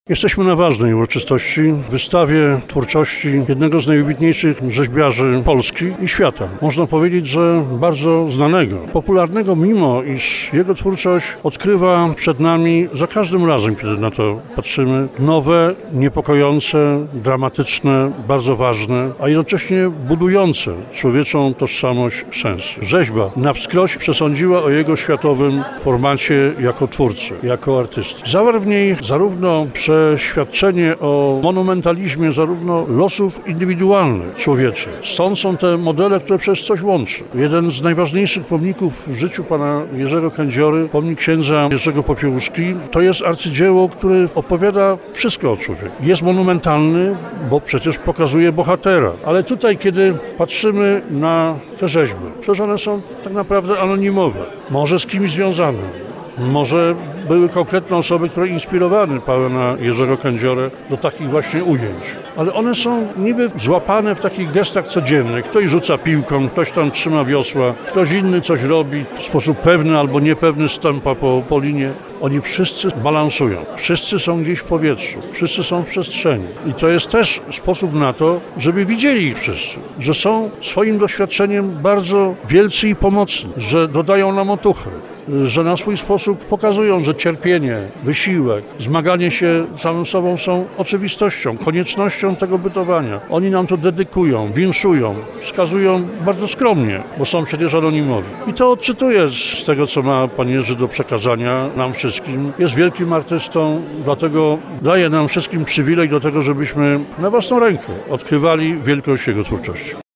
Jesteśmy na ważnej uroczystości, wystawie twórczości jednego z najwybitniejszych rzeźbiarzy Polski i świata. Można powiedzieć, że bardzo znanego, popularnego, mimo iż jego twórczość odkrywa przed nami za każdym razem, kiedy na to patrzymy, nowe, niepokojące, dramatyczne, bardzo ważne, a jednocześnie budujące człowieczą tożsamość sens. Rzeźba na wskroś przesądziła o jego światowym formacie jako twórcy, jako artysty. Zawarł w niej zarówno przeświadczenie o monumentalizmie zarówno losów indywidualnych człowieczych. Stąd są te modele, które przecież coś łączy. Jeden z najważniejszych pomników w życiu pana Jerzego Kędziory, pomnik księdza Jerzego Popiełuszki, to jest arcydzieło, które opowiada wszystko o człowieku. Jest monumentalny, bo przecież pokazuje bohatera. Ale tutaj, kiedy patrzymy na te rzeźby, przecież one są tak naprawdę anonimowe. Może z kimś związane. Może były konkretne osoby, które inspirowały pana Jerzego Kędziorę do takich właśnie ujęć. Ale one są niby złapane w takich gestach codziennych. Ktoś rzuca piłką, ktoś tam trzyma wiosła, ktoś inny coś robi w sposób pewny albo niepewny, stąpa po linie. Oni wszyscy balansują, wszyscy są gdzieś w powietrzu, wszyscy są w przestrzeni. I to jest też sposób na to, żeby widzieli ich wszyscy, że są swoim doświadczeniem bardzo wielcy i pomocni, że dodają nam otuchy, że na swój sposób pokazują, że cierpienie, wysiłek, zmaganie się samym sobą są oczywistością, koniecznością tego bytowania. Oni nam to dedykują, winszują, wskazują bardzo skromnie, bo są przecież anonimowi. I to odczytuję z tego, co ma pan Jerzy do przekazania nam wszystkim. Jest wielkim artystą, dlatego daje nam wszystkim przywilej do tego, żebyśmy na własną rękę odkrywali wielkość jego twórczości.